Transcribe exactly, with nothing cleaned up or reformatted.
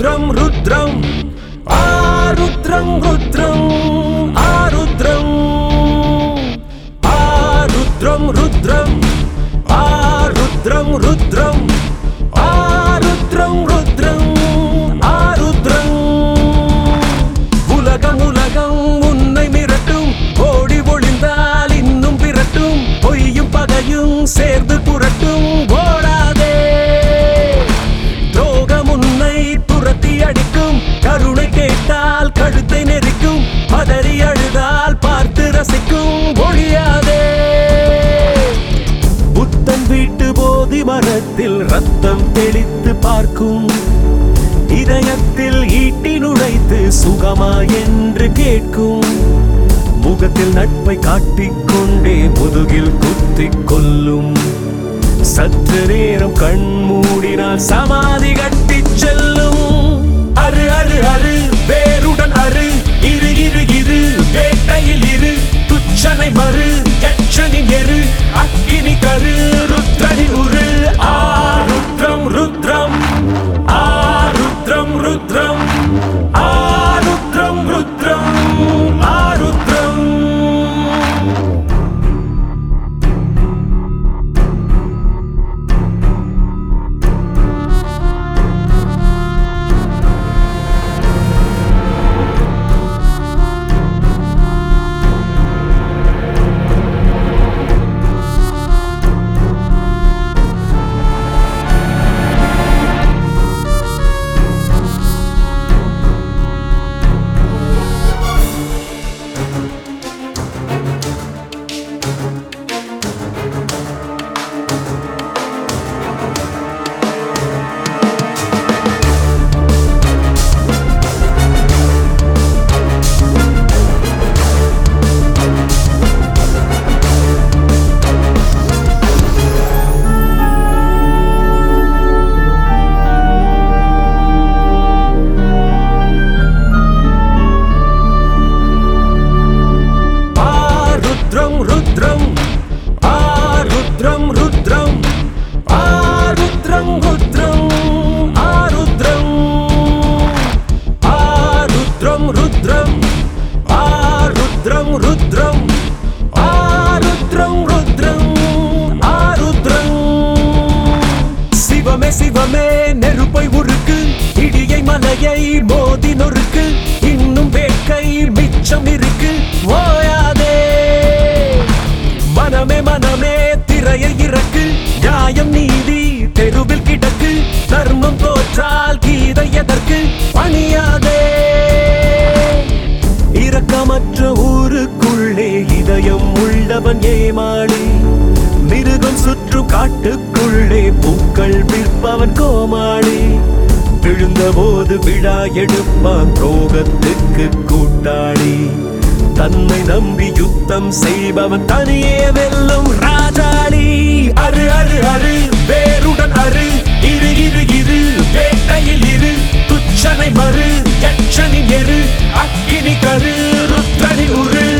ருத்ரம் ருத்ரம் ஆருத்ரம் ருத்ரம் ஆருத்ரம் ஆருத்ரம் ருத்ரம் ஆருத்ரம் ருத்ரம் ஆருத்ரம் ருத்ரம் ஆருத்ரம் உலகம் உலகம் உன்னை மிரட்டும் ஓடி ஒளிந்தால் இன்னும் விரட்டும் பொய்யும் பகையும் சேர்ந்து புரட்டும் ஓடாதே துரோகம் உன்னை துரத்தி அடிக்கும் கருணை கேட்டால் கழுத்தை நெரிக்கும் பதறி அழுதால் பார்த்து ரசிக்கும் ஒழியாதே புத்தன் வீட்டு போதி மரத்தில் ரத்தம் தெளித்து பார்க்கும் இதயத்தில் ஈட்டி நுழைத்து சுகமா என்று கேட்கும் முகத்தில் நட்பை காட்டிக்கொண்டே முதுகில் குத்திக் கொல்லும் சற்று நேரம் கண் மூடினால் சமாதி கட்டி செல்லும் அரு அரு அரு வேருடன் அரு இரு இரு இரு வேட்டையில் இரு துச்சனை மறு கச்சனின் எரு அக்கினி கரு ருத்ரனி உரு ஆருத்ரம் ருத்ரம் ஆருத்ரம் ருத்ரம் ஆருத்ரம் ருத்ரம் ஆருத்ரம் ருத்ரம் ஆருத்ரம் ருத்ரம் ஆருத்ரம் ருத்ரம் ஆருத்ரம் ஆருத்ரம் ருத்ரம் ஆருத்ரம் ருத்ரம் ஆருத்ரம் ருத்ரம் ஆருத்ரம் சிவமே சிவமே நெருப்பை உருக்கு இடியை மலையை மோதி நொறுக்கு இன்னும் வேட்கை மிச்சம் இருக்கு ஓயாதே மனமே மனமே திரையை இறக்கு நியாயம் நீதி தெருவில் கிடக்கு தர்மம் தோற்றால் கீதை எதற்கு பணியாதே இரக்கமற்ற ஊருக்குள்ளே இதயம் உள்ளவன் ஏமாளி மிருகம் சுற்றும் காட்டுக்குள்ளே பூக்கள் விற்பவன் கோமாளி விழுந்த போது விழா எடுப்பான் துரோகத்துக்கு கூட்டாளி தன்னை நம்பி யுத்தம் செய்பவன் தனியே வெல்லும் ராஜாளி அரு அரு அரு வேருடன் அரு இரு இரு இரு வேட்டையில் இரு துச்சனை மறு கச்சனின் எரு அக்கினி கரு ருத்ரனி உரு